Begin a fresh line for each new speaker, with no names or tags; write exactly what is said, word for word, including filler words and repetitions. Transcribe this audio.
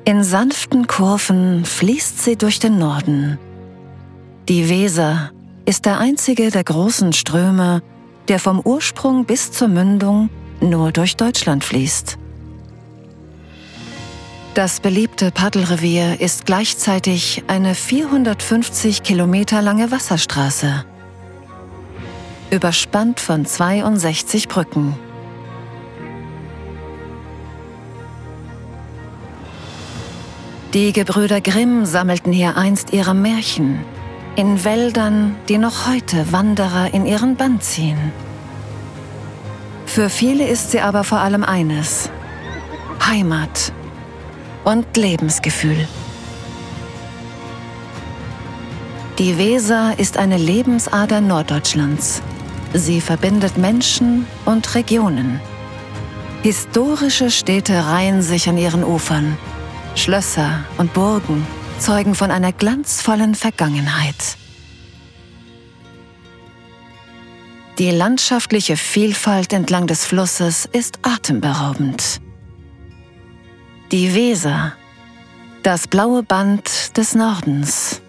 In sanften Kurven fließt sie durch den Norden. Die Weser ist der einzige der großen Ströme, der vom Ursprung bis zur Mündung nur durch Deutschland fließt. Das beliebte Paddelrevier ist gleichzeitig eine vierhundertfünfzig Kilometer lange Wasserstraße, überspannt von zweiundsechzig Brücken. Die Gebrüder Grimm sammelten hier einst ihre Märchen in Wäldern, die noch heute Wanderer in ihren Bann ziehen. Für viele ist sie aber vor allem eines: Heimat und Lebensgefühl. Die Weser ist eine Lebensader Norddeutschlands. Sie verbindet Menschen und Regionen. Historische Städte reihen sich an ihren Ufern. Schlösser und Burgen zeugen von einer glanzvollen Vergangenheit. Die landschaftliche Vielfalt entlang des Flusses ist atemberaubend. Die Weser, das blaue Band des Nordens.